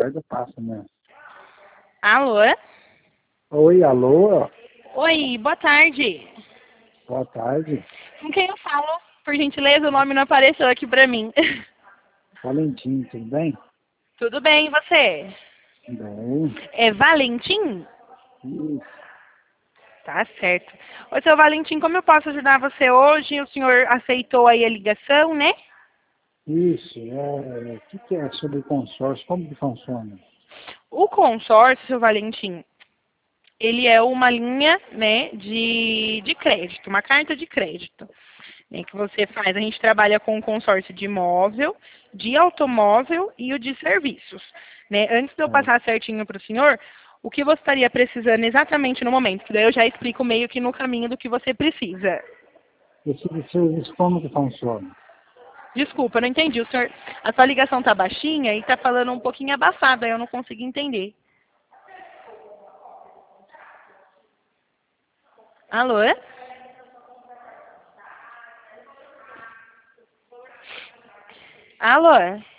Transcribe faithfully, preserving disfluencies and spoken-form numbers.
tarde passa, né? Alô? Oi, alô? Oi, boa tarde. Boa tarde. Com quem eu falo? Por gentileza, o nome não apareceu aqui pra mim. Valentim, tudo bem? Tudo bem, e você? Bem. É Valentim? Isso. Tá certo. Oi, seu Valentim, como eu posso ajudar você hoje? O senhor aceitou aí a ligação, né? Isso, é, o que, que é sobre consórcio? Como que funciona? O consórcio, seu Valentim, ele é uma linha, né, de, de crédito, uma carta de crédito, né, que você faz. A gente trabalha com o consórcio de imóvel, de automóvel e o de serviços. Né? Antes de eu É, passar certinho para o senhor, o que você estaria precisando exatamente no momento? Que daí eu já explico meio que no caminho do que você precisa. esse de serviço, como que funciona? Desculpa, eu não entendi. O senhor, a sua ligação tá baixinha e tá falando um pouquinho abafada, eu não consegui entender. Alô? Alô?